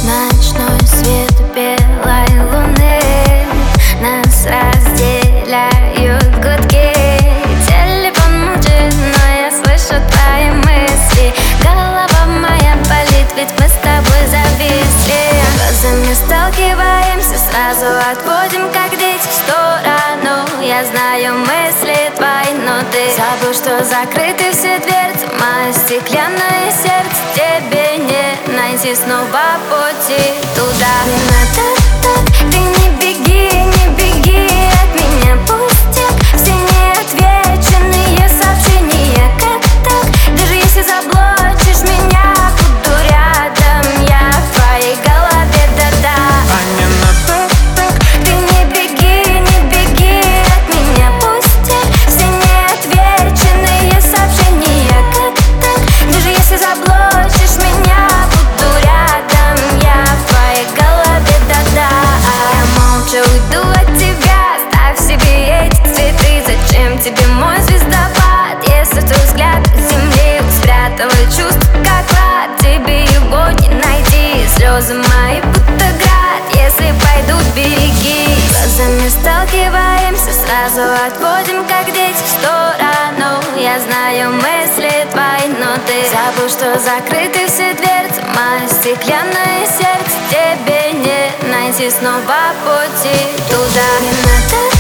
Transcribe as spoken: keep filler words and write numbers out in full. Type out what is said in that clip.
Ночной свет белой луны, нас разделяют гудки. Телефон молчит, но я слышу твои мысли. Голова моя болит, ведь мы с тобой зависли. Глазами сталкиваемся, сразу отходим, как дети, в сторону. Я знаю мысли твои, но ты забыл, что закрыты все дверцы. Мое стеклянное сердце тебе не найти снова пути туда. Не надо так, ты не беги, не беги от меня, пустяк. Все неотвеченные сообщения, как так? Даже если заблочишь меня, буду рядом я в твоей голове, да-да. А не надо так, ты не беги, не беги от меня, пустяк. Все неотвеченные сообщения, как так? Даже если заблочишь меня, буду рядом я в твоей голове, да-да. Я молча уйду от тебя, ставь себе эти цветы. Зачем тебе мой звездопад, если твой взгляд к земле спрятал чувств, как клад? Тебе его не найти, слезы мои будто град. Если пойдут береги, глазами сталкиваемся, сразу отводим, как дети, в сторону. Я знаю мысли твои, но ты забыл, что закрыты все дверцы. Мое стеклянное сердце тебе не найти снова пути туда. Не надо